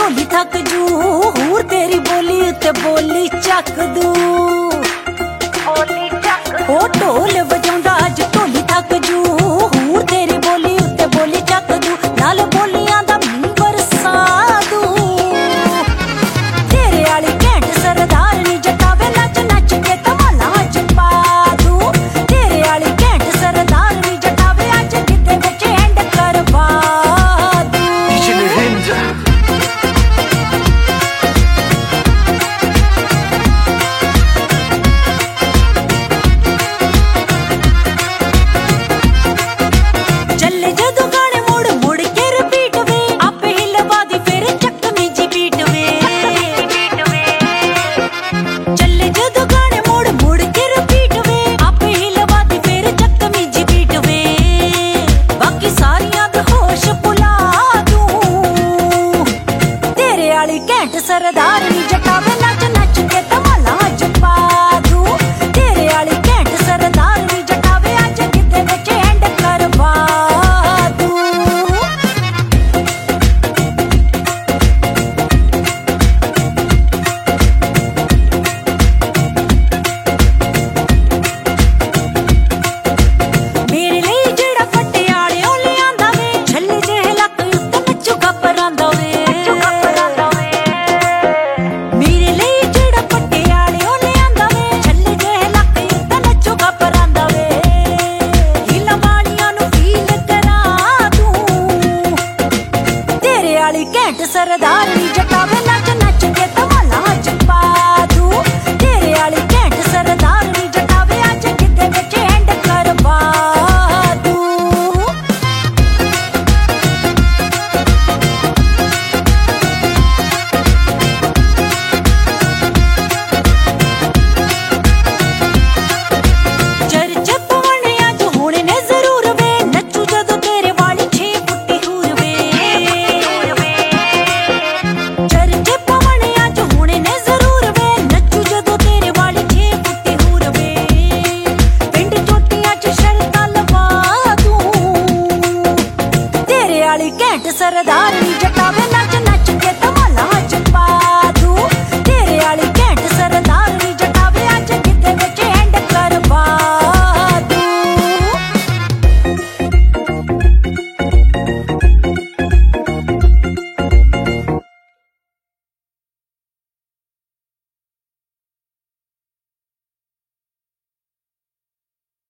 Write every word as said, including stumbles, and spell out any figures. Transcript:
ढोली थक जू हूर तेरी बोली उत्ते बोली चक दू ओ ढोल बजाउंदा अज ढोली थक जू हूर तेरी बोली उत्ते बोली चक दू नाल बोलियां दा मीं बरसा दू तेरे आली घैंट सरदारनी जटावे नच नच के धमाला अज पा दू तेरे आली घैंट सरदारनी जटावे अज गिद्दे विच एंड करवा दू चले जदों गाने मुड़ मुड़ के रिपीट वे आपे हिलवा दी फिर चकमी जी बीट वे चले जदों गाने मुड़ मुड़ के रिपीट वे आपे हिलवा दी फिर चकमी जी बीट वे बाकी सारियां दे होश भुला दूं तेरे आली घैंट सरदारनी जटावे नच नच के धमाला अज पा दूं तेरे आली घैंट सरदारनी जटावे अज गिद्दे विच एंड करवा दूं मेरे लिए जेड़ा पटियालियों लियांदा वे छल्ले जेह लक उत्ते नचूगा परांदा वे मेरे लिए जेड़ा पटियालियों लियांदा वे छल्ले जेह लक उत्ते नचूगा परांदा वे हिला वालियां नूं फील करा दूं तेरे आली घैंट सरदारनी जटावे नच नच के धमाला अज पा दूं तेरे आली घैंट सरदारनी जटावे अज गिद्दे विच एंड करवा दूं चर्चे पवने अज होने ने जरूर वे नचू जदों तेरे वाली छे फुट्टी हूर वे चर्चे पवने अज होने ने जरूर वे नचू जदों तेरे वाली छे फुट्टी हूर वे पिंड चोटियां च शर्तां लवा दूं तेरे आली घैंट सरदारनी जटावे